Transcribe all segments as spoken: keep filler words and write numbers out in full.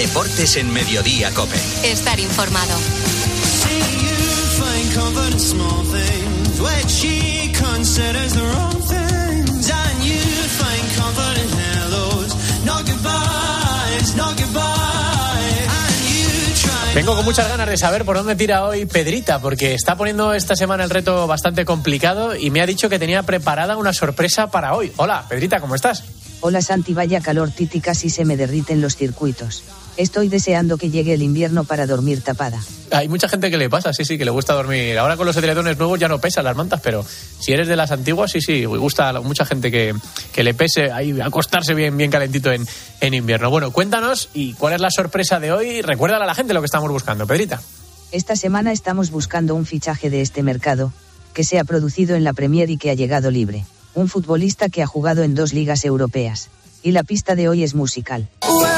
Deportes en Mediodía COPE. Estar informado. Vengo con muchas ganas de saber por dónde tira hoy Pedrita, porque está poniendo esta semana el reto bastante complicado y me ha dicho que tenía preparada una sorpresa para hoy. Hola, Pedrita, ¿cómo estás? Hola Santi, vaya calor, Titi, casi se me derriten los circuitos. Estoy deseando que llegue el invierno para dormir tapada. Hay mucha gente que le pasa, sí, sí, que le gusta dormir. Ahora con los edredones nuevos ya no pesan las mantas, pero si eres de las antiguas, sí, sí, gusta a mucha gente que, que le pese ahí acostarse bien, bien calentito en, en invierno. Bueno, cuéntanos, ¿y cuál es la sorpresa de hoy? Recuérdale a la gente lo que estamos buscando, Pedrita. Esta semana estamos buscando un fichaje de este mercado, que se ha producido en la Premier y que ha llegado libre. Un futbolista que ha jugado en dos ligas europeas. Y la pista de hoy es musical.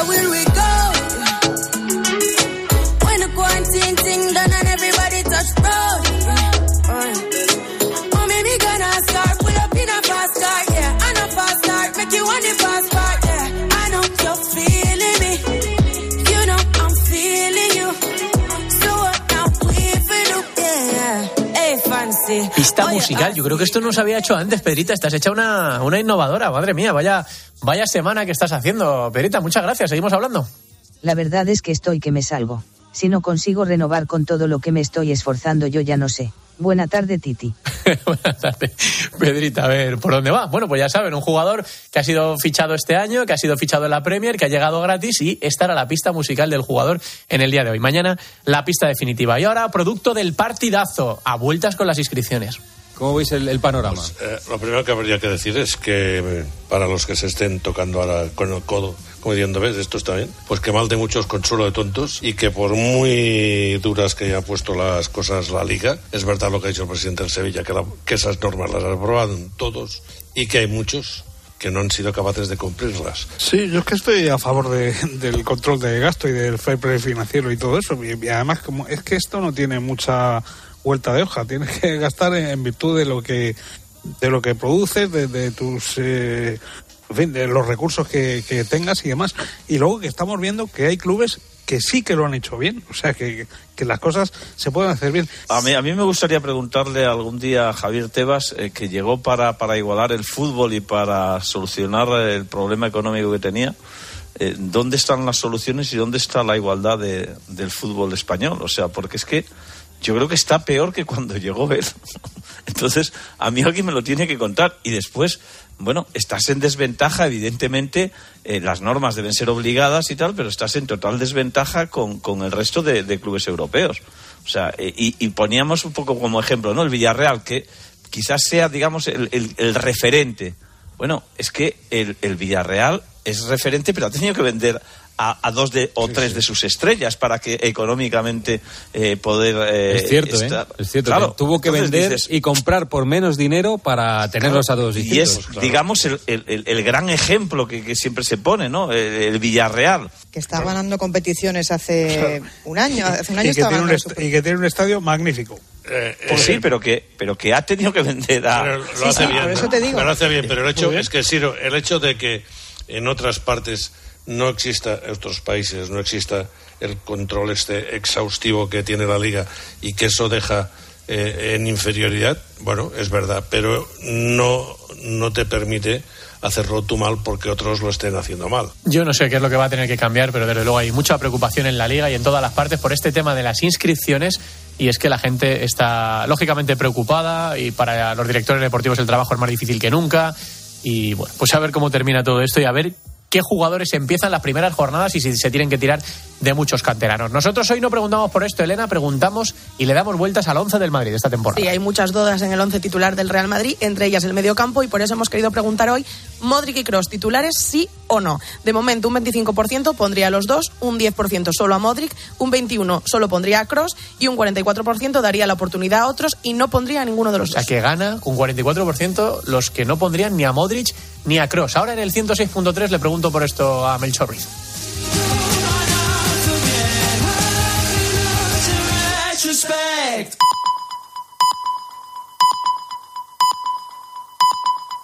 Pista musical, yo creo que esto no se había hecho antes, Pedrita. Estás hecha una, una innovadora, madre mía, vaya, vaya semana que estás haciendo, Pedrita. Muchas gracias, seguimos hablando. La verdad es que estoy que me salgo. Si no consigo renovar con todo lo que me estoy esforzando, yo ya no sé. Buena tarde, Titi. Buenas tardes, Pedrita. A ver, ¿por dónde va? Bueno, pues ya saben, un jugador que ha sido fichado este año, que ha sido fichado en la Premier, que ha llegado gratis, y esta era la pista musical del jugador en el día de hoy. Mañana la pista definitiva. Y ahora, producto del partidazo, a vueltas con las inscripciones. ¿Cómo veis el, el panorama? Pues, eh, lo primero que habría que decir es que eh, para los que se estén tocando ahora con el codo, como diciendo, ¿ves? Esto está bien. Pues que mal de muchos, consuelo de tontos, y que por muy duras que haya puesto las cosas la Liga, es verdad lo que ha dicho el presidente del Sevilla, que, la, que esas normas las han aprobado todos y que hay muchos que no han sido capaces de cumplirlas. Sí, yo es que estoy a favor de, del control de gasto y del fair play financiero y todo eso. Y, y además, como es que esto no tiene mucha vuelta de hoja, tienes que gastar en, en virtud de lo que de lo que produces, de, de tus eh, en fin, de los recursos que, que tengas y demás. Y luego que estamos viendo que hay clubes que sí que lo han hecho bien, o sea que, que las cosas se pueden hacer bien. A mí, a mí me gustaría preguntarle algún día a Javier Tebas, eh, que llegó para, para igualar el fútbol y para solucionar el problema económico que tenía, eh, ¿dónde están las soluciones y dónde está la igualdad de, del fútbol español? O sea, porque es que yo creo que está peor que cuando llegó él. Entonces, a mí alguien me lo tiene que contar. Y después, bueno, estás en desventaja, evidentemente, eh, las normas deben ser obligadas y tal, pero estás en total desventaja con, con el resto de, de clubes europeos. O sea, eh, y, y poníamos un poco como ejemplo, ¿no? El Villarreal, que quizás sea, digamos, el, el, el referente. Bueno, es que el, el Villarreal es referente, pero ha tenido que vender A, a dos de, o sí, tres sí. de sus estrellas para que económicamente eh, poder eh, es cierto, estar... ¿eh? Es cierto, claro, que tuvo que vender dices, y comprar por menos dinero para tenerlos claro, a todos distintos. Y es, claro. digamos, el, el, el gran ejemplo que, que siempre se pone, ¿no? El, el Villarreal. Que está ganando competiciones hace claro. un año, hace un año y, que tiene un est- y que tiene un estadio magnífico. Eh, pues sí, pero que pero que ha tenido que vender a... Pero lo sí, hace sí, bien, por eso te digo. Pero lo hace bien, pero el hecho es que, Ciro, el hecho de que en otras partes no exista, en otros países no exista el control este exhaustivo que tiene la Liga y que eso deja eh, en inferioridad, bueno, es verdad, pero no, no te permite hacerlo tú mal porque otros lo estén haciendo mal. Yo no sé qué es lo que va a tener que cambiar, pero desde luego hay mucha preocupación en la Liga y en todas las partes por este tema de las inscripciones, y es que la gente está lógicamente preocupada y para los directores deportivos el trabajo es más difícil que nunca. Y bueno, pues a ver cómo termina todo esto y a ver qué jugadores empiezan las primeras jornadas y si se tienen que tirar de muchos canteranos. Nosotros hoy no preguntamos por esto, Elena, preguntamos y le damos vueltas al once del Madrid esta temporada. Sí, hay muchas dudas en el once titular del Real Madrid, entre ellas el mediocampo, y por eso hemos querido preguntar hoy, Modric y Kroos, ¿titulares sí o no? De momento un veinticinco por ciento pondría a los dos, un diez por ciento solo a Modric, un veintiuno por ciento solo pondría a Kroos y un cuarenta y cuatro por ciento daría la oportunidad a otros y no pondría a ninguno de los dos. O sea, dos. que gana con cuarenta y cuatro por ciento los que no pondrían ni a Modric ni a Kroos. Ahora en el ciento seis punto tres le pregunto por esto a Melchor Ruiz.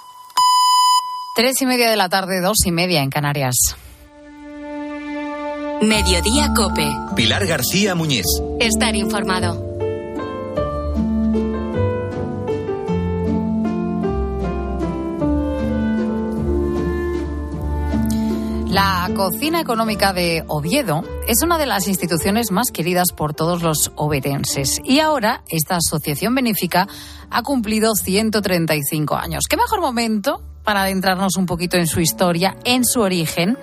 Tres y media de la tarde, dos y media en Canarias. Mediodía COPE. Pilar García Muñiz. Estar informado. La Cocina Económica de Oviedo es una de las instituciones más queridas por todos los ovetenses y ahora esta asociación benéfica ha cumplido ciento treinta y cinco años. ¿Qué mejor momento para adentrarnos un poquito en su historia, en su origen?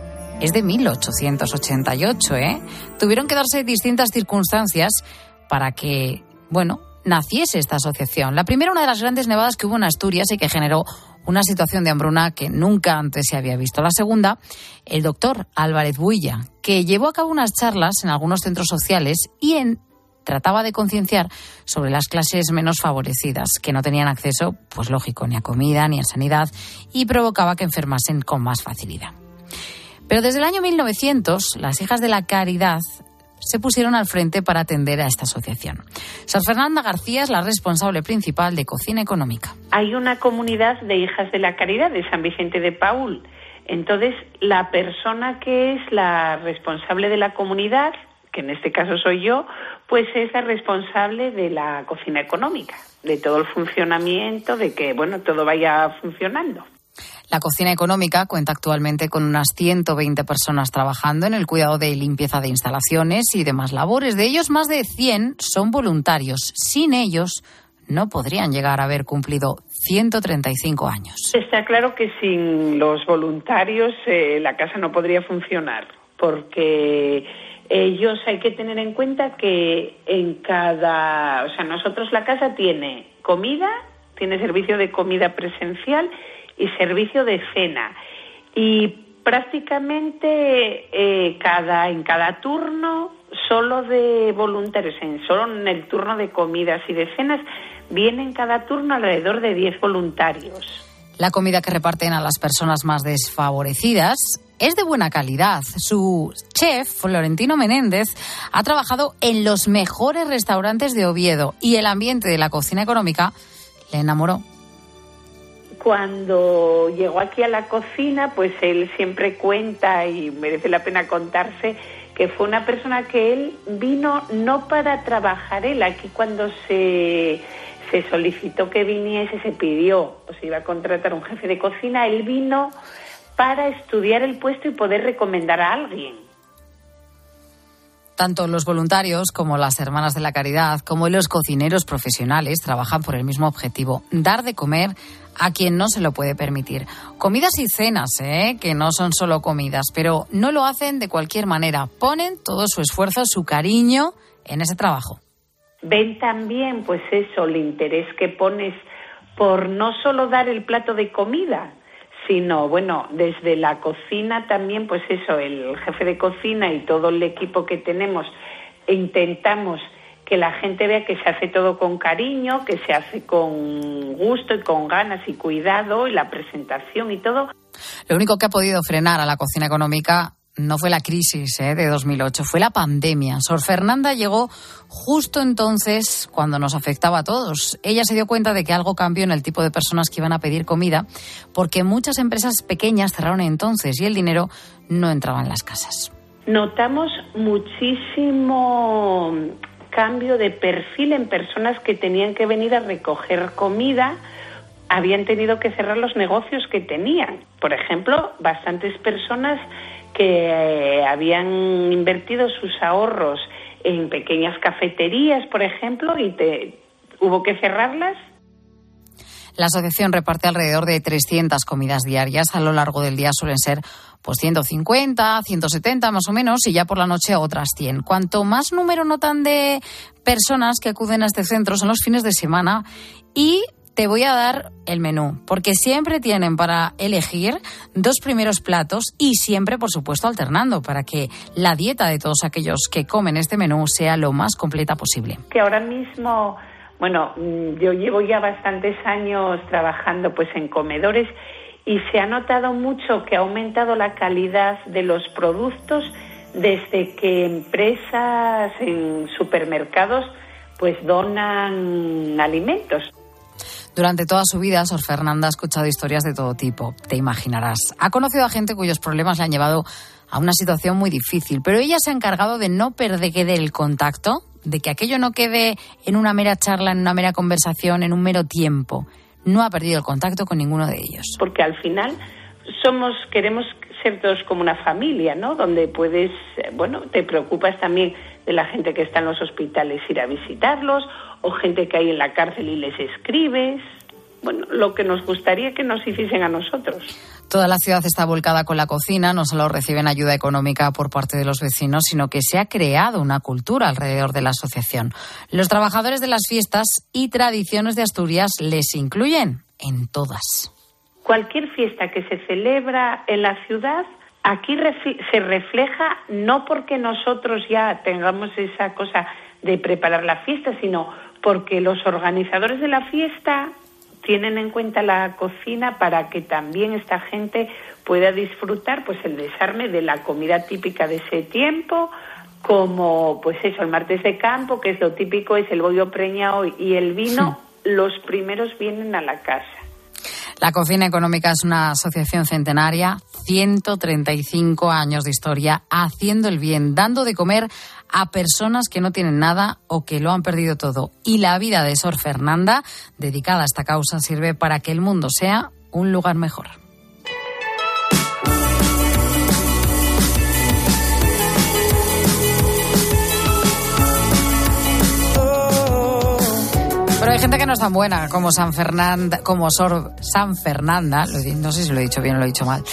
Es de mil ochocientos ochenta y ocho, ¿eh? Tuvieron que darse distintas circunstancias para que, bueno, naciese esta asociación. La primera, una de las grandes nevadas que hubo en Asturias y que generó una situación de hambruna que nunca antes se había visto. La segunda, el doctor Álvarez Builla, que llevó a cabo unas charlas en algunos centros sociales y en, trataba de concienciar sobre las clases menos favorecidas, que no tenían acceso, pues lógico, ni a comida ni a sanidad, y provocaba que enfermasen con más facilidad. Pero desde el año mil novecientos, las Hijas de la Caridad se pusieron al frente para atender a esta asociación. Sor Fernanda García es la responsable principal de Cocina Económica. Hay una comunidad de Hijas de la Caridad de San Vicente de Paúl. Entonces, la persona que es la responsable de la comunidad, que en este caso soy yo, pues es la responsable de la Cocina Económica, de todo el funcionamiento, de que, bueno, todo vaya funcionando. La Cocina Económica cuenta actualmente con unas ciento veinte personas trabajando en el cuidado de limpieza de instalaciones y demás labores. De ellos, más de cien son voluntarios. Sin ellos, no podrían llegar a haber cumplido ciento treinta y cinco años. Está claro que sin los voluntarios eh, la casa no podría funcionar, porque ellos hay que tener en cuenta que en cada... O sea, nosotros la casa tiene comida, tiene servicio de comida presencial y servicio de cena, y prácticamente eh, cada en cada turno solo de voluntarios, en solo en el turno de comidas y de cenas vienen cada turno alrededor de diez voluntarios. La comida que reparten a las personas más desfavorecidas es de buena calidad. Su chef, Florentino Menéndez, ha trabajado en los mejores restaurantes de Oviedo y el ambiente de la Cocina Económica le enamoró. Cuando llegó aquí a la cocina, pues él siempre cuenta, y merece la pena contarse, que fue una persona que él vino no para trabajar él. Aquí cuando se, se solicitó que viniese, se pidió, o se iba a contratar un jefe de cocina, él vino para estudiar el puesto y poder recomendar a alguien. Tanto los voluntarios como las Hermanas de la Caridad, como los cocineros profesionales trabajan por el mismo objetivo: dar de comer a quien no se lo puede permitir. Comidas y cenas, ¿eh? Que no son solo comidas, pero no lo hacen de cualquier manera. Ponen todo su esfuerzo, su cariño en ese trabajo. Ven también, pues eso, el interés que pones por no solo dar el plato de comida, sino, bueno, desde la cocina también, pues eso, el jefe de cocina y todo el equipo que tenemos, intentamos que la gente vea que se hace todo con cariño, que se hace con gusto y con ganas y cuidado, y la presentación y todo. Lo único que ha podido frenar a la Cocina Económica no fue la crisis ¿eh? de dos mil ocho, fue la pandemia. Sor Fernanda llegó justo entonces cuando nos afectaba a todos. Ella se dio cuenta de que algo cambió en el tipo de personas que iban a pedir comida, porque muchas empresas pequeñas cerraron entonces y el dinero no entraba en las casas. Notamos muchísimo cambio de perfil en personas que tenían que venir a recoger comida. Habían tenido que cerrar los negocios que tenían. Por ejemplo, bastantes personas que eh, habían invertido sus ahorros en pequeñas cafeterías, por ejemplo, y te, hubo que cerrarlas. La asociación reparte alrededor de trescientas comidas diarias. A lo largo del día suelen ser pues ciento cincuenta, ciento setenta más o menos, y ya por la noche otras cien. Cuanto más número notan de personas que acuden a este centro son los fines de semana. Y te voy a dar el menú, porque siempre tienen para elegir dos primeros platos y siempre, por supuesto, alternando para que la dieta de todos aquellos que comen este menú sea lo más completa posible. Que ahora mismo, bueno, yo llevo ya bastantes años trabajando pues en comedores y se ha notado mucho que ha aumentado la calidad de los productos desde que empresas en supermercados pues donan alimentos. Durante toda su vida, Sor Fernanda ha escuchado historias de todo tipo, te imaginarás. Ha conocido a gente cuyos problemas le han llevado a una situación muy difícil. Pero ella se ha encargado de no perder el contacto, de que aquello no quede en una mera charla, en una mera conversación, en un mero tiempo. No ha perdido el contacto con ninguno de ellos. Porque al final somos, queremos ser todos como una familia, ¿no? Donde puedes, bueno, te preocupas también de la gente que está en los hospitales, ir a visitarlos, o gente que hay en la cárcel y les escribes. Bueno, lo que nos gustaría que nos hiciesen a nosotros. Toda la ciudad está volcada con la cocina, no solo reciben ayuda económica por parte de los vecinos, sino que se ha creado una cultura alrededor de la asociación. Los trabajadores de las fiestas y tradiciones de Asturias les incluyen en todas. Cualquier fiesta que se celebra en la ciudad, aquí ref- se refleja no porque nosotros ya tengamos esa cosa de preparar la fiesta, sino porque los organizadores de la fiesta tienen en cuenta la cocina para que también esta gente pueda disfrutar pues el desarme de la comida típica de ese tiempo, como pues eso, el martes de campo, que es lo típico, es el bollo preñado y el vino. Sí. Los primeros vienen a la casa. La Cocina Económica es una asociación centenaria, ciento treinta y cinco años de historia, haciendo el bien, dando de comer a personas que no tienen nada o que lo han perdido todo. Y la vida de Sor Fernanda, dedicada a esta causa, sirve para que el mundo sea un lugar mejor. Pero hay gente que no es tan buena como San Fernanda, como Sor San Fernanda, no sé si lo he dicho bien o lo he dicho mal.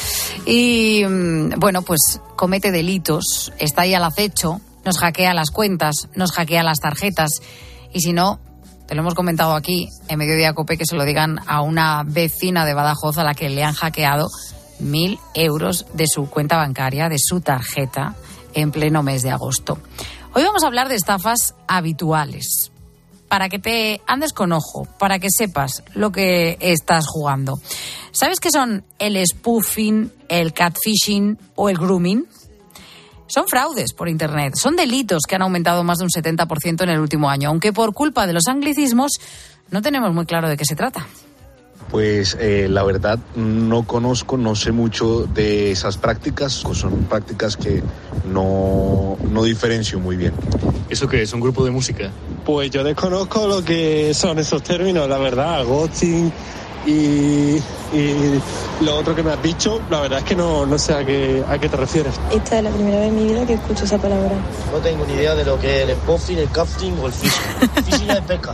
Y bueno, pues comete delitos, está ahí al acecho, nos hackea las cuentas, nos hackea las tarjetas. Y si no, te lo hemos comentado aquí en Mediodía Cope, que se lo digan a una vecina de Badajoz a la que le han hackeado mil euros de su cuenta bancaria, de su tarjeta, en pleno mes de agosto. Hoy vamos a hablar de estafas habituales, para que te andes con ojo, para que sepas lo que estás jugando. ¿Sabes qué son el spoofing, el catfishing o el grooming? Son fraudes por Internet, son delitos que han aumentado más de un setenta por ciento en el último año, aunque por culpa de los anglicismos no tenemos muy claro de qué se trata. Pues eh, la verdad no conozco, no sé mucho de esas prácticas, son prácticas que no, no diferencio muy bien. ¿Eso qué es? ¿Un grupo de música? Pues yo desconozco lo que son esos términos, la verdad, ghosting y, y lo otro que me has dicho, la verdad es que no, no sé a qué, a qué te refieres. Esta es la primera vez en mi vida que escucho esa palabra. No tengo ni idea de lo que es el spoofing, el catfishing o el phishing. Phishing es pesca.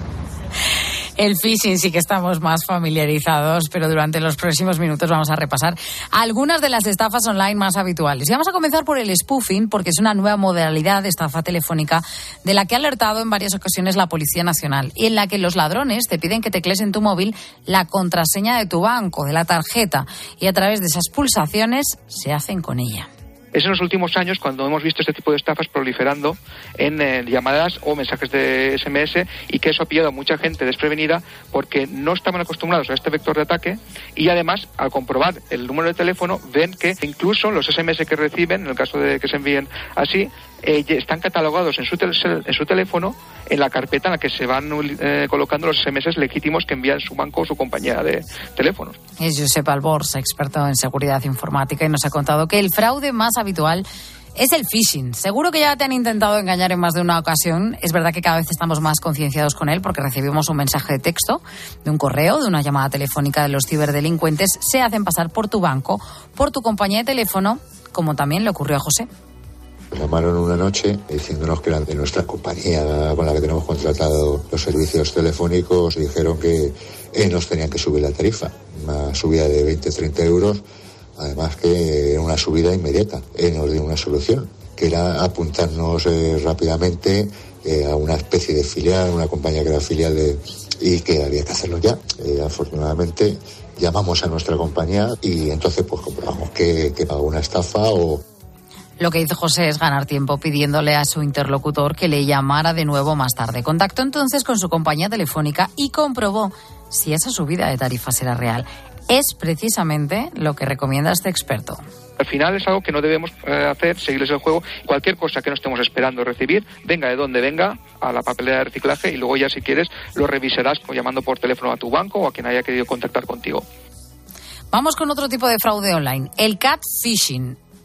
El phishing sí que estamos más familiarizados, pero durante los próximos minutos vamos a repasar algunas de las estafas online más habituales. Y vamos a comenzar por el spoofing, porque es una nueva modalidad de estafa telefónica de la que ha alertado en varias ocasiones la Policía Nacional, y en la que los ladrones te piden que teclees en tu móvil la contraseña de tu banco, de la tarjeta, y a través de esas pulsaciones se hacen con ella. Es en los últimos años cuando hemos visto este tipo de estafas proliferando en eh, llamadas o mensajes de ese eme ese, y que eso ha pillado a mucha gente desprevenida porque no estaban acostumbrados a este vector de ataque, y además al comprobar el número de teléfono ven que incluso los ese eme ese que reciben, en el caso de que se envíen así, eh, están catalogados en su, tel- en su teléfono en la carpeta en la que se van eh, colocando los ese eme eses legítimos que envían su banco o su compañía de teléfonos. Es Josep Albors, experto en seguridad informática, y nos ha contado que el fraude más habitual es el phishing. Seguro que ya te han intentado engañar en más de una ocasión. Es verdad que cada vez estamos más concienciados con él, porque recibimos un mensaje de texto, de un correo, de una llamada telefónica de los ciberdelincuentes. Se hacen pasar por tu banco, por tu compañía de teléfono, como también le ocurrió a José. Llamaron una noche diciéndonos que eran de nuestra compañía con la que tenemos contratado los servicios telefónicos. Dijeron que eh, nos tenían que subir la tarifa, una subida de veinte a treinta euros. Además que era una subida inmediata. Eh, nos dio una solución, que era apuntarnos eh, rápidamente eh, a una especie de filial, una compañía que era filial de, y que había que hacerlo ya. Eh, afortunadamente llamamos a nuestra compañía y entonces pues comprobamos que, que pagó una estafa o... Lo que hizo José es ganar tiempo pidiéndole a su interlocutor que le llamara de nuevo más tarde. Contactó entonces con su compañía telefónica y comprobó si esa subida de tarifas era real. Es precisamente lo que recomienda este experto. Al final es algo que no debemos eh, hacer, seguirles el juego. Cualquier cosa que no estemos esperando recibir, venga de donde venga, a la papelera de reciclaje, y luego ya si quieres lo revisarás llamando por teléfono a tu banco o a quien haya querido contactar contigo. Vamos con otro tipo de fraude online, el catfishing.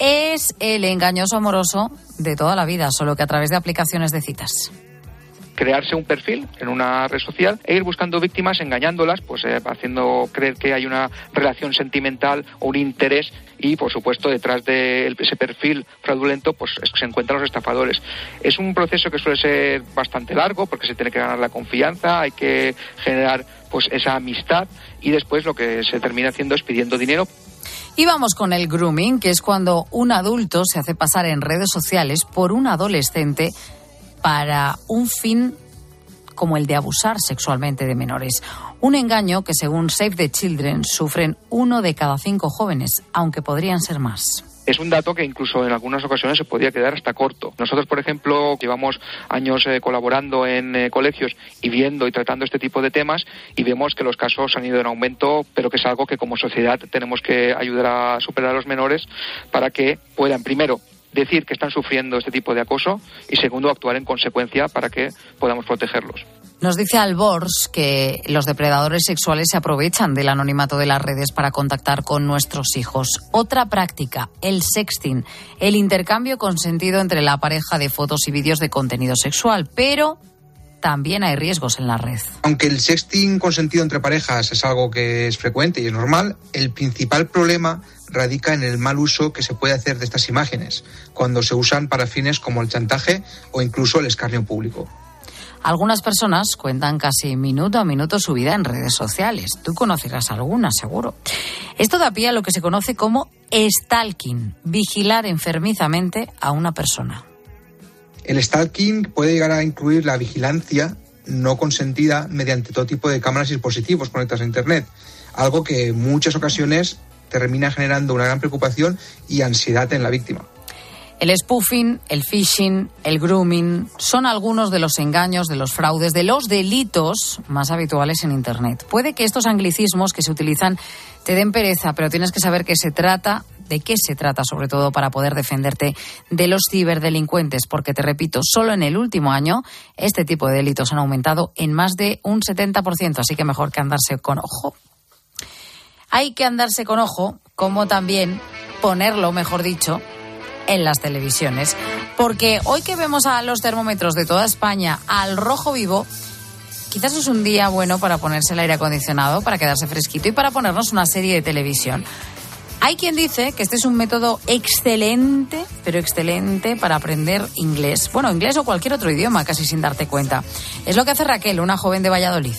es el engañoso amoroso de toda la vida, solo que a través de aplicaciones de citas. Crearse un perfil en una red social e ir buscando víctimas, engañándolas, pues eh, haciendo creer que hay una relación sentimental o un interés, y por supuesto detrás de ese perfil fraudulento pues se encuentran los estafadores. Es un proceso que suele ser bastante largo porque se tiene que ganar la confianza, hay que generar pues esa amistad, y después lo que se termina haciendo es pidiendo dinero. Y vamos con el grooming, que es cuando un adulto se hace pasar en redes sociales por un adolescente para un fin como el de abusar sexualmente de menores. Un engaño que, según Save the Children, sufren uno de cada cinco jóvenes, aunque podrían ser más. Es un dato que incluso en algunas ocasiones se podría quedar hasta corto. Nosotros, por ejemplo, llevamos años eh, colaborando en eh, colegios y viendo y tratando este tipo de temas, y vemos que los casos han ido en aumento, pero que es algo que como sociedad tenemos que ayudar a superar a los menores para que puedan, primero, decir que están sufriendo este tipo de acoso, y segundo, actuar en consecuencia para que podamos protegerlos. Nos dice Albors que los depredadores sexuales se aprovechan del anonimato de las redes para contactar con nuestros hijos. Otra práctica, el sexting, el intercambio consentido entre la pareja de fotos y vídeos de contenido sexual, pero también hay riesgos en la red. Aunque el sexting consentido entre parejas es algo que es frecuente y es normal, el principal problema radica en el mal uso que se puede hacer de estas imágenes, cuando se usan para fines como el chantaje o incluso el escarnio público. Algunas personas cuentan casi minuto a minuto su vida en redes sociales. Tú conocerás algunas, seguro. Esto da pie a lo que se conoce como stalking, vigilar enfermizamente a una persona. El stalking puede llegar a incluir la vigilancia no consentida mediante todo tipo de cámaras y dispositivos conectados a Internet, algo que en muchas ocasiones termina generando una gran preocupación y ansiedad en la víctima. El spoofing, el phishing, el grooming son algunos de los engaños, de los fraudes, de los delitos más habituales en Internet. Puede que estos anglicismos que se utilizan te den pereza, pero tienes que saber qué se trata, de qué se trata, sobre todo para poder defenderte de los ciberdelincuentes, porque te repito, solo en el último año este tipo de delitos han aumentado en más de un setenta por ciento, así que mejor que andarse con ojo. Hay que andarse con ojo, como también ponerlo, mejor dicho, en las televisiones. Porque hoy que vemos a los termómetros de toda España al rojo vivo, quizás es un día bueno para ponerse el aire acondicionado, para quedarse fresquito y para ponernos una serie de televisión. Hay quien dice que este es un método excelente, pero excelente para aprender inglés. Bueno, inglés o cualquier otro idioma, casi sin darte cuenta. Es lo que hace Raquel, una joven de Valladolid.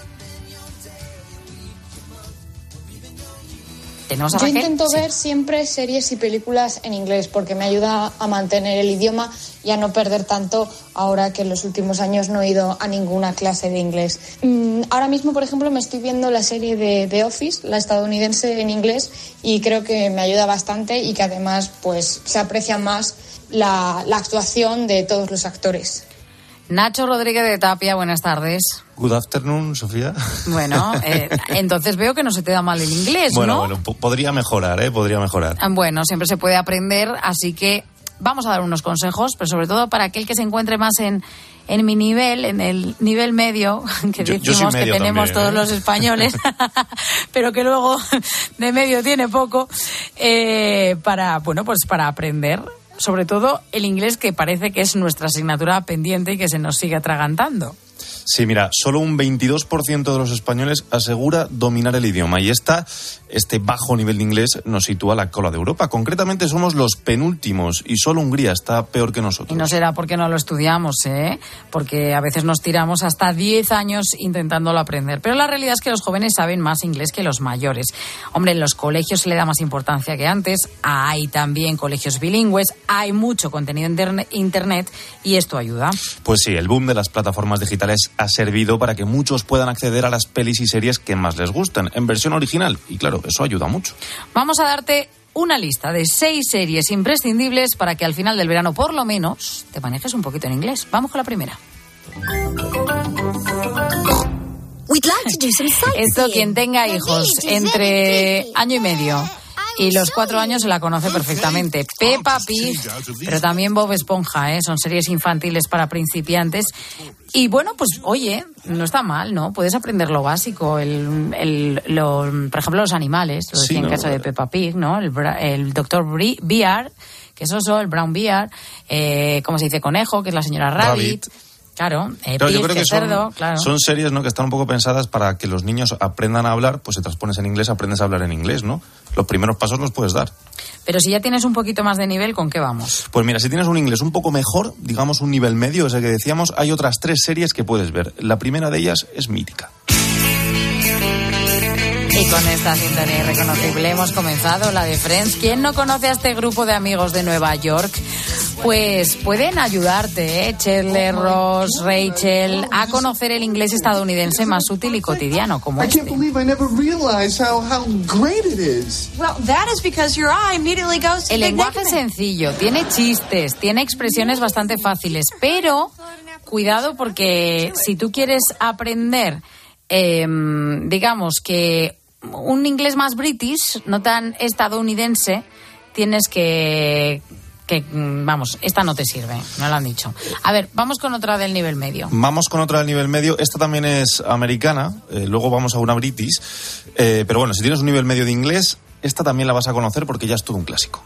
¿Tenemos a Yo Raquel? intento Sí. ver siempre series y películas en inglés porque me ayuda a mantener el idioma y a no perder tanto ahora que en los últimos años no he ido a ninguna clase de inglés. Mm, ahora mismo, por ejemplo, me estoy viendo la serie de The Office, la estadounidense, en inglés, y creo que me ayuda bastante y que además pues se aprecia más la, la actuación de todos los actores. Nacho Rodríguez de Tapia, buenas tardes. Good afternoon, Sofía. Bueno, eh, entonces veo que no se te da mal el inglés, bueno, ¿no? Bueno, po- podría mejorar, ¿eh? Podría mejorar. Bueno, siempre se puede aprender, así que vamos a dar unos consejos, pero sobre todo para aquel que se encuentre más en, en mi nivel, en el nivel medio, que Yo- yo decimos soy medio que tenemos también, todos ¿eh? los españoles, pero que luego de medio tiene poco, eh, para, bueno, pues para aprender. Sobre todo el inglés, que parece que es nuestra asignatura pendiente y que se nos sigue atragantando. Sí, mira, solo un veintidós por ciento de los españoles asegura dominar el idioma, y esta, este bajo nivel de inglés nos sitúa a la cola de Europa. Concretamente somos los penúltimos y solo Hungría está peor que nosotros. Y no será porque no lo estudiamos, ¿eh? Porque a veces nos tiramos hasta diez años intentándolo aprender. Pero la realidad es que los jóvenes saben más inglés que los mayores. Hombre, en los colegios se le da más importancia que antes. Hay también colegios bilingües, hay mucho contenido en internet y esto ayuda. Pues sí, el boom de las plataformas digitales ha servido para que muchos puedan acceder a las pelis y series que más les gustan, en versión original. Y claro, eso ayuda mucho. Vamos a darte una lista de seis series imprescindibles para que al final del verano, por lo menos, te manejes un poquito en inglés. Vamos con la primera. Esto, quien tenga hijos entre año y medio Y los cuatro años se la conoce perfectamente. Peppa Pig, pero también Bob Esponja, ¿eh? Son series infantiles para principiantes. Y bueno, pues oye, no está mal, ¿no? Puedes aprender lo básico, el, el, lo, por ejemplo, los animales, lo decía sí, en ¿no? caso de Peppa Pig, ¿no? El, el doctor Bear, que es oso, el Brown Bear, eh, ¿cómo se dice? Conejo, que es la señora Rabbit. Rabbit. Claro, eh, claro, pig, yo creo que cerdo, son, claro. son series, ¿no?, que están un poco pensadas para que los niños aprendan a hablar, pues si te las pones en inglés, aprendes a hablar en inglés, ¿no? Los primeros pasos los puedes dar. Pero si ya tienes un poquito más de nivel, ¿con qué vamos? Pues mira, si tienes un inglés un poco mejor, digamos un nivel medio, ese que decíamos, hay otras tres series que puedes ver. La primera de ellas es mítica. Y con esta sintonía irreconocible hemos comenzado la de Friends. ¿Quién no conoce a este grupo de amigos de Nueva York? Pues pueden ayudarte, ¿eh? Chandler, Ross, Rachel, a conocer el inglés estadounidense más útil y cotidiano, como este. El lenguaje es sencillo, tiene chistes, tiene expresiones bastante fáciles, pero cuidado porque si tú quieres aprender, eh, digamos que un inglés más british, no tan estadounidense, tienes que... que, vamos, esta no te sirve, me lo han dicho. A ver, vamos con otra del nivel medio. Vamos con otra del nivel medio. Esta también es americana, eh, luego vamos a una british. Eh, pero bueno, si tienes un nivel medio de inglés, esta también la vas a conocer porque ya es todo un clásico.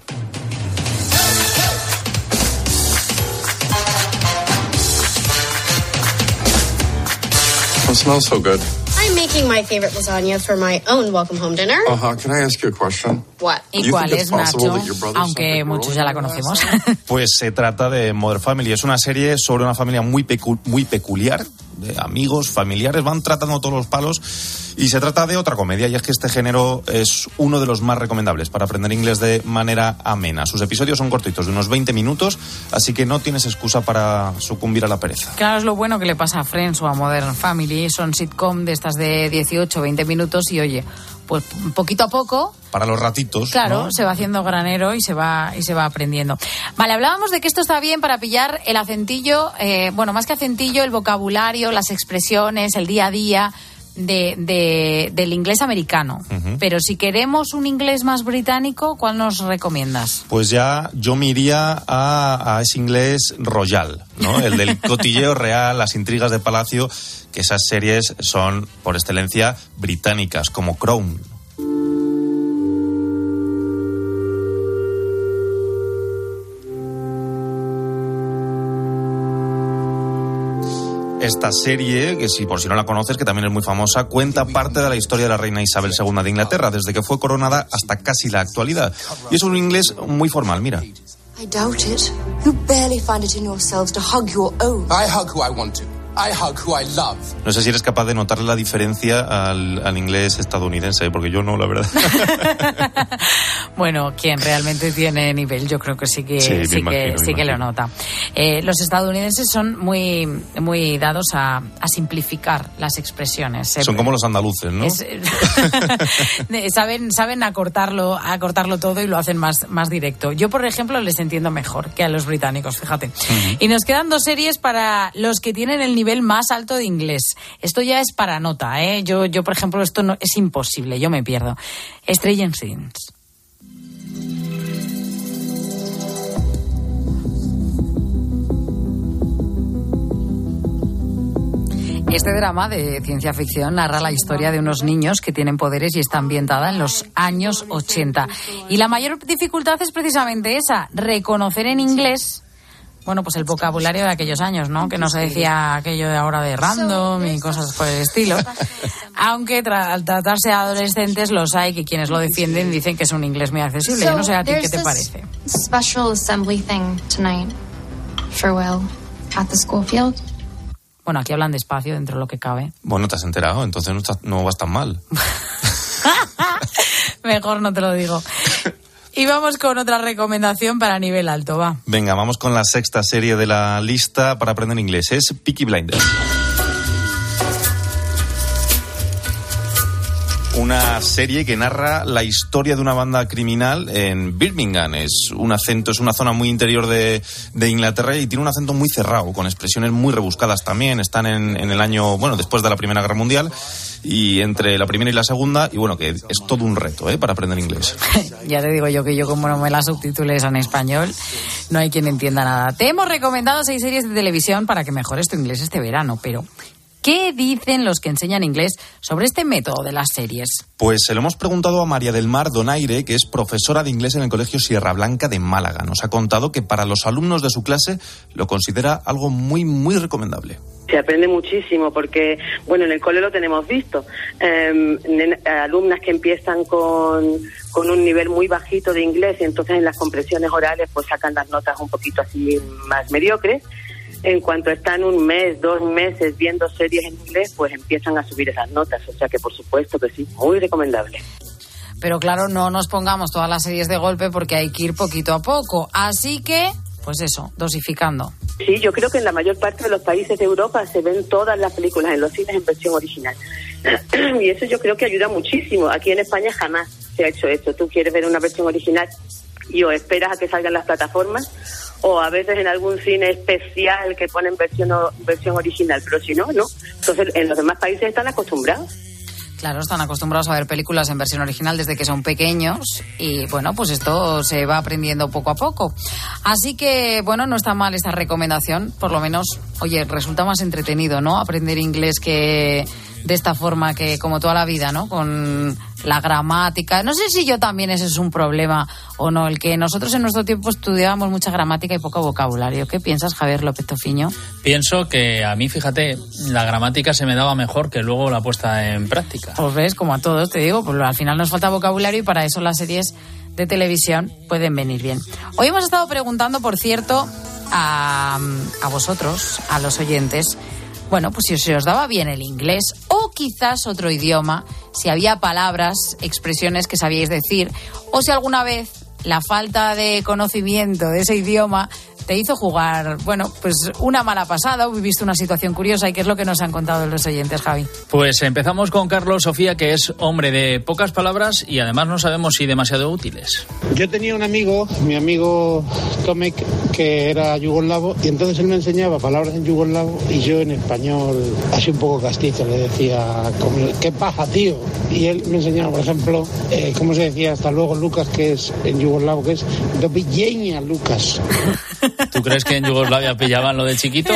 It smells so good. I'm making my favorite lasagna for my own welcome home dinner. Uh-huh. Can I ask you a question? What? ¿Y cuál es, Nacho? Aunque muchos ya la conocemos. Pues se trata de Modern Family. Es una serie sobre una familia muy, pecu- muy peculiar, de amigos, familiares, van tratando todos los palos. Y se trata de otra comedia, y es que este género es uno de los más recomendables para aprender inglés de manera amena. Sus episodios son cortitos, de unos veinte minutos, así que no tienes excusa para sucumbir a la pereza. Claro, es lo bueno que le pasa a Friends o a Modern Family. Son sitcom de estas de dieciocho o veinte minutos y, oye, pues poquito a poco... Para los ratitos, claro, ¿no? Se va haciendo granero y se va y se va aprendiendo. Vale, hablábamos de que esto está bien para pillar el acentillo, eh, bueno, más que acentillo, el vocabulario, las expresiones, el día a día... De, de, del inglés americano. Uh-huh. Pero si queremos un inglés más británico, ¿cuál nos recomiendas? Pues ya yo me iría a, a ese inglés royal, ¿no? El del cotilleo real, las intrigas de palacio, que esas series son por excelencia británicas, como Crown. Esta serie, que si por si no la conoces, que también es muy famosa, cuenta parte de la historia de la reina Isabel segunda de Inglaterra, desde que fue coronada hasta casi la actualidad. Y es un inglés muy formal, mira. I doubt it. You barely find it in yourselves to hug your own. I hug who I want to. I hug who I love. No sé si eres capaz de notarle la diferencia al, al inglés estadounidense, porque yo no, la verdad. Bueno, quien realmente tiene nivel, yo creo que sí que sí, sí, imagino, que, sí que lo nota. Eh, los estadounidenses son muy muy dados a, a simplificar las expresiones. Son como los andaluces, ¿no? Es, saben saben acortarlo, acortarlo todo y lo hacen más, más directo. Yo, por ejemplo, les entiendo mejor que a los británicos, fíjate. Uh-huh. Y nos quedan dos series para los que tienen el nivel más alto de inglés. Esto ya es para nota, ¿eh? Yo, yo por ejemplo, esto no es imposible, yo me pierdo. Stranger Things. Este drama de ciencia ficción narra la historia de unos niños que tienen poderes y está ambientada en los años ochenta. Y la mayor dificultad es precisamente esa, reconocer en inglés, bueno, pues el vocabulario de aquellos años, ¿no? Que no se decía aquello de ahora de random y cosas por el estilo. Aunque tra- al tratarse de adolescentes los hay que quienes lo defienden dicen que es un inglés muy accesible. Yo no sé a ti qué te parece. Special assembly thing tonight for Will at the school field. Bueno, aquí hablan despacio dentro de lo que cabe. Bueno, te has enterado, entonces no, estás, no vas tan mal. Mejor no te lo digo. Y vamos con otra recomendación para nivel alto, va. Venga, vamos con la sexta serie de la lista para aprender inglés. Es Peaky Blinders. Una serie que narra la historia de una banda criminal en Birmingham. Es un acento, es una zona muy interior de, de Inglaterra y tiene un acento muy cerrado, con expresiones muy rebuscadas también. Están en, en el año, bueno, después de la Primera Guerra Mundial y entre la primera y la segunda, y bueno, que es todo un reto, ¿eh?, para aprender inglés. Ya te digo yo que yo como no me las subtitules en español, no hay quien entienda nada. Te hemos recomendado seis series de televisión para que mejores tu inglés este verano, pero ¿qué dicen los que enseñan inglés sobre este método de las series? Pues se lo hemos preguntado a María del Mar Donaire, que es profesora de inglés en el Colegio Sierra Blanca de Málaga. Nos ha contado que para los alumnos de su clase lo considera algo muy, muy recomendable. Se aprende muchísimo porque, bueno, en el cole lo tenemos visto. Eh, alumnas que empiezan con, con un nivel muy bajito de inglés y entonces en las compresiones orales pues sacan las notas un poquito así más mediocres. En cuanto están un mes, dos meses viendo series en inglés, pues empiezan a subir esas notas. O sea que, por supuesto que sí, muy recomendable. Pero claro, no nos pongamos todas las series de golpe porque hay que ir poquito a poco. Así que, pues eso, dosificando. Sí, yo creo que en la mayor parte de los países de Europa se ven todas las películas en los cines en versión original. Y eso yo creo que ayuda muchísimo. Aquí en España jamás se ha hecho eso. Tú quieres ver una versión original y o esperas a que salgan las plataformas o a veces en algún cine especial que ponen versión, o, versión original, pero si no, no. Entonces en los demás países están acostumbrados. Claro, están acostumbrados a ver películas en versión original desde que son pequeños y, bueno, pues esto se va aprendiendo poco a poco. Así que, bueno, no está mal esta recomendación, por lo menos, oye, resulta más entretenido, ¿no?, aprender inglés que de esta forma que como toda la vida, ¿no?, con la gramática. No sé si yo también ese es un problema o no, el que nosotros en nuestro tiempo estudiábamos mucha gramática y poco vocabulario. ¿Qué piensas, Javier López Tofiño? Pienso que a mí, fíjate, la gramática se me daba mejor que luego la puesta en práctica. Pues ves, como a todos, te digo, pues al final nos falta vocabulario y para eso las series de televisión pueden venir bien. Hoy hemos estado preguntando, por cierto, a, a vosotros, a los oyentes, bueno, pues si se os daba bien el inglés o quizás otro idioma, si había palabras, expresiones que sabíais decir, o si alguna vez la falta de conocimiento de ese idioma te hizo jugar, bueno, pues una mala pasada o viviste una situación curiosa. ¿Y qué es lo que nos han contado los oyentes, Javi? Pues empezamos con Carlos Sofía, que es hombre de pocas palabras y además no sabemos si demasiado útiles. Yo tenía un amigo, mi amigo Tomek, que era yugoslavo, y entonces él me enseñaba palabras en yugoslavo y yo en español, así un poco castizo, le decía, ¿qué paja, tío? Y él me enseñaba, por ejemplo, eh, ¿cómo se decía hasta luego, Lucas, que es en yugoslavo, que es do viđenja, Lucas? ¿Tú crees que en Yugoslavia pillaban lo de chiquito?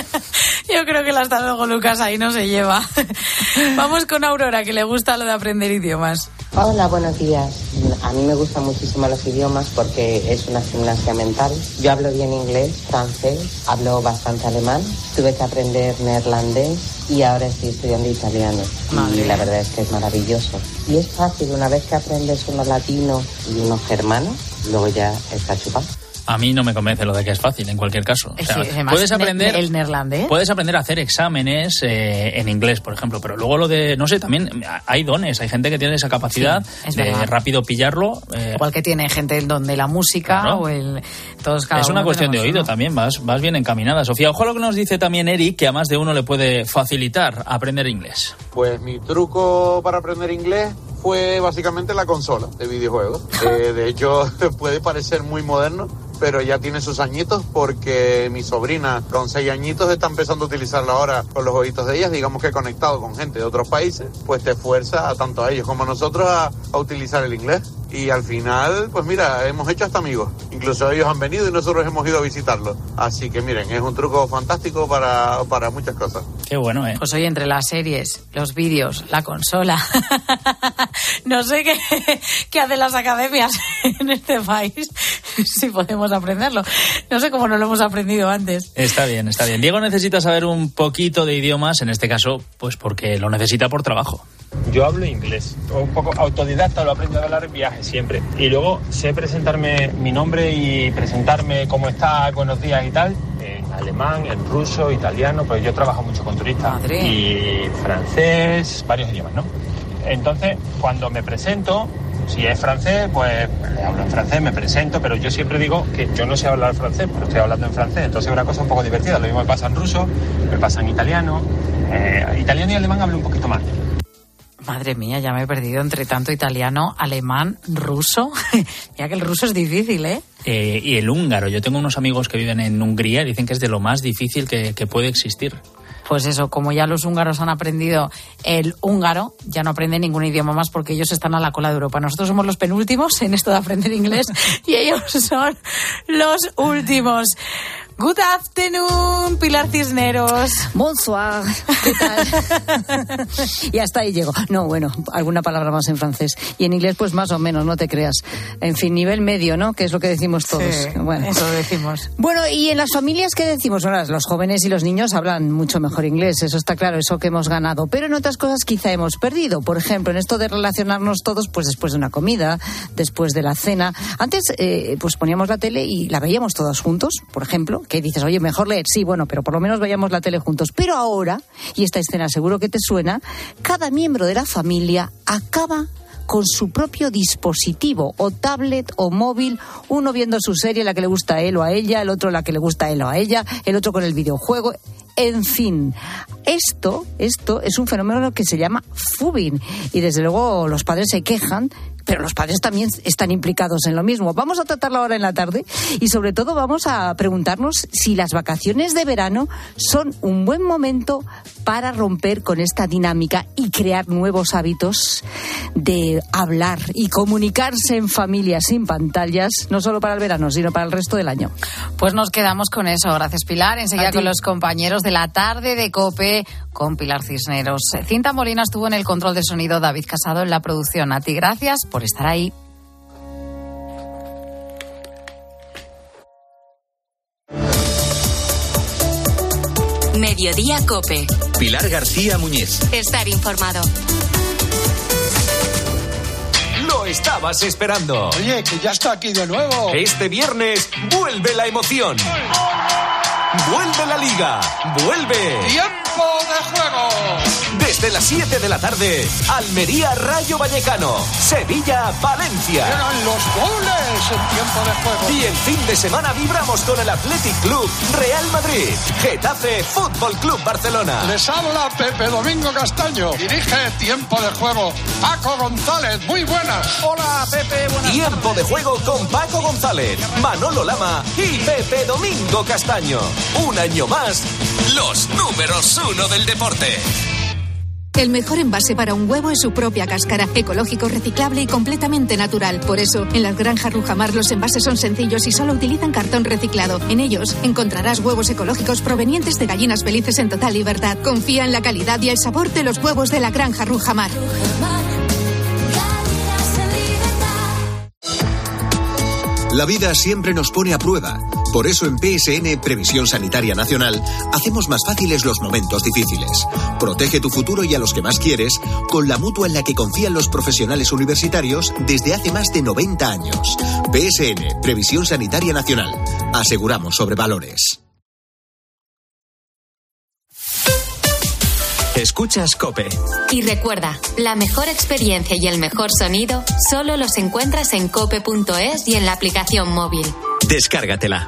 Yo creo que el hasta luego, Lucas, ahí no se lleva. Vamos con Aurora, que le gusta lo de aprender idiomas. Hola, buenos días. A mí me gustan muchísimo los idiomas porque es una gimnasia mental. Yo hablo bien inglés, francés, hablo bastante alemán. Tuve que aprender neerlandés y ahora estoy estudiando italiano. Madre. Y la verdad es que es maravilloso. Y es fácil, una vez que aprendes uno latino y uno germano, luego ya está chupado. A mí no me convence lo de que es fácil, en cualquier caso. O sea, sí, además, puedes aprender el neerlandés. Puedes aprender a hacer exámenes eh, en inglés, por ejemplo, pero luego lo de, no sé, también hay dones, hay gente que tiene esa capacidad sí, de verdad. rápido pillarlo. Eh, Igual que tiene gente donde la música claro. o el todos cada Es una cuestión de oído uno. También, vas, vas bien encaminada. Sofía, ojo a lo que nos dice también Eric, que a más de uno le puede facilitar aprender inglés. Pues mi truco para aprender inglés fue básicamente la consola de videojuegos. Eh, de hecho, puede parecer muy moderno, pero ya tiene sus añitos porque mi sobrina con seis añitos está empezando a utilizarla ahora con los ojitos de ellas, digamos que conectado con gente de otros países, pues te fuerza tanto a ellos como a nosotros a, a utilizar el inglés. Y al final, pues mira, hemos hecho hasta amigos. Incluso ellos han venido y nosotros hemos ido a visitarlos. Así que miren, es un truco fantástico para, para muchas cosas. Qué bueno, ¿eh? Pues hoy entre las series, los vídeos, la consola, no sé qué, qué hacen las academias en este país, si podemos aprenderlo. No sé cómo no lo hemos aprendido antes. Está bien, está bien. Diego necesita saber un poquito de idiomas, en este caso, pues porque lo necesita por trabajo. Yo hablo inglés, un poco autodidacta, lo aprendí a hablar en viaje siempre. Y luego sé presentarme mi nombre y presentarme cómo está, buenos días y tal, en alemán, en ruso, italiano, pues yo trabajo mucho con turistas. Madre. Y francés, varios idiomas, ¿no? Entonces, cuando me presento, si es francés, pues le hablo en francés, me presento, pero yo siempre digo que yo no sé hablar francés, pero estoy hablando en francés. Entonces es una cosa un poco divertida. Lo mismo me pasa en ruso, me pasa en italiano. Eh, italiano y alemán hablo un poquito más. Madre mía, ya me he perdido entre tanto italiano, alemán, ruso. Ya que el ruso es difícil, ¿eh? ¿eh? Y el húngaro. Yo tengo unos amigos que viven en Hungría y dicen que es de lo más difícil que, que puede existir. Pues eso, como ya los húngaros han aprendido el húngaro, ya no aprenden ningún idioma más porque ellos están a la cola de Europa. Nosotros somos los penúltimos en esto de aprender inglés y ellos son los últimos. Good afternoon, Pilar Cisneros. Bonsoir. ¿Qué tal? Y hasta ahí llego. No, bueno, alguna palabra más en francés. Y en inglés, pues más o menos, no te creas. En fin, nivel medio, ¿no? Que es lo que decimos todos. Sí, bueno, eso decimos. Bueno, y en las familias, ¿qué decimos? Bueno, los jóvenes y los niños hablan mucho mejor inglés. Eso está claro, eso que hemos ganado. Pero en otras cosas quizá hemos perdido. Por ejemplo, en esto de relacionarnos todos, pues después de una comida, después de la cena. Antes, eh, pues poníamos la tele y la veíamos todos juntos, por ejemplo. Que dices, oye, mejor leer, sí, bueno, pero por lo menos veíamos la tele juntos. Pero ahora, y esta escena seguro que te suena, cada miembro de la familia acaba con su propio dispositivo, o tablet, o móvil, uno viendo su serie, la que le gusta a él o a ella, el otro la que le gusta a él o a ella, el otro con el videojuego. En fin, esto, esto es un fenómeno que se llama phubing, y desde luego los padres se quejan, pero los padres también están implicados en lo mismo. Vamos a tratarlo ahora en la tarde y sobre todo vamos a preguntarnos si las vacaciones de verano son un buen momento para romper con esta dinámica y crear nuevos hábitos de hablar y comunicarse en familia sin pantallas, no solo para el verano, sino para el resto del año. Pues nos quedamos con eso. Gracias, Pilar. Enseguida con los compañeros de la tarde de COPE con Pilar Cisneros. Cinta Molina estuvo en el control de sonido, David Casado en la producción. A ti gracias por estar ahí. Mediodía COPE. Pilar García Muñiz. Estar informado. Lo estabas esperando. Oye, que ya está aquí de nuevo. Este viernes vuelve la emoción. Vuelve la Liga. Vuelve. ¡Tiempo de juego! Desde las siete de la tarde, Almería Rayo Vallecano, Sevilla Valencia. Llegan los goles en tiempo de juego. Y el fin de semana vibramos con el Athletic Club Real Madrid, Getafe Fútbol Club Barcelona. Les habla Pepe Domingo Castaño. Dirige Tiempo de Juego Paco González. Muy buenas. Hola Pepe, buenas Tiempo tardes. De juego con Paco González, Manolo Lama y Pepe Domingo Castaño. Un año más, los números uno del deporte. El mejor envase para un huevo es su propia cáscara, ecológico, reciclable y completamente natural. Por eso, en las granjas Rujamar los envases son sencillos y solo utilizan cartón reciclado. En ellos encontrarás huevos ecológicos provenientes de gallinas felices en total libertad. Confía en la calidad y el sabor de los huevos de la granja Rujamar. La vida siempre nos pone a prueba. Por eso en P S N, Previsión Sanitaria Nacional, hacemos más fáciles los momentos difíciles. Protege tu futuro y a los que más quieres con la mutua en la que confían los profesionales universitarios desde hace más de noventa años. P S N, Previsión Sanitaria Nacional. Aseguramos sobre valores. Escuchas COPE. Y recuerda, la mejor experiencia y el mejor sonido solo los encuentras en cope punto es y en la aplicación móvil. Descárgatela.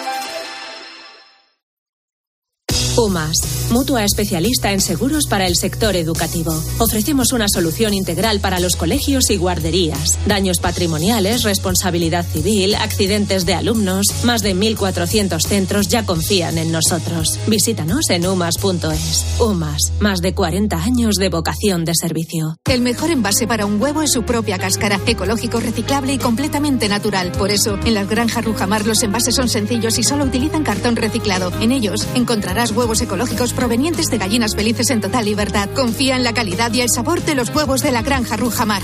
UMAS, mutua especialista en seguros para el sector educativo. Ofrecemos una solución integral para los colegios y guarderías. Daños patrimoniales, responsabilidad civil, accidentes de alumnos. Más de mil cuatrocientos centros ya confían en nosotros. Visítanos en umas punto es. UMAS, más de cuarenta años de vocación de servicio. El mejor envase para un huevo es su propia cáscara, ecológico, reciclable y completamente natural. Por eso, en las granjas Rujamar los envases son sencillos y solo utilizan cartón reciclado. En ellos encontrarás huevos ecológicos provenientes de gallinas felices en total libertad. Confía en la calidad y el sabor de los huevos de la granja Rujamar.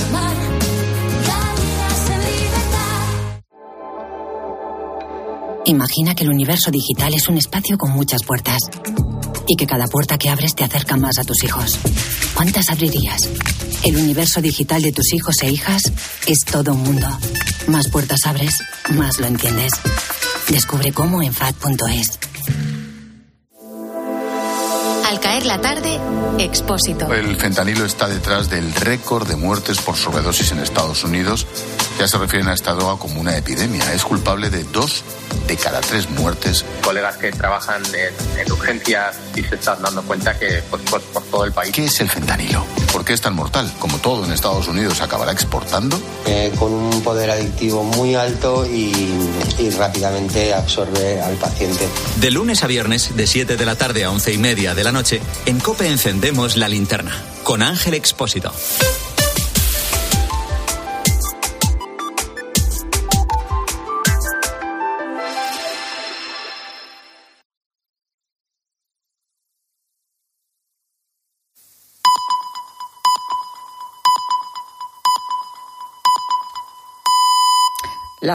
Imagina que el universo digital es un espacio con muchas puertas y que cada puerta que abres te acerca más a tus hijos. ¿Cuántas abrirías? El universo digital de tus hijos e hijas es todo un mundo. Más puertas abres, más lo entiendes. Descubre cómo en F A D punto es. Al caer la tarde, Expósito. El fentanilo está detrás del récord de muertes por sobredosis en Estados Unidos. Ya se refieren a esta droga como una epidemia. Es culpable de dos de cada tres muertes. Colegas que trabajan en, en urgencias y se están dando cuenta que pues, pues, por todo el país. ¿Qué es el fentanilo? por qué es tan mortal. Como todo en Estados Unidos, acabará exportando. Eh, con un poder adictivo muy alto y, y rápidamente absorbe al paciente. De lunes a viernes, de siete de la tarde a once y media de la noche, en COPE encendemos la linterna con Ángel Expósito.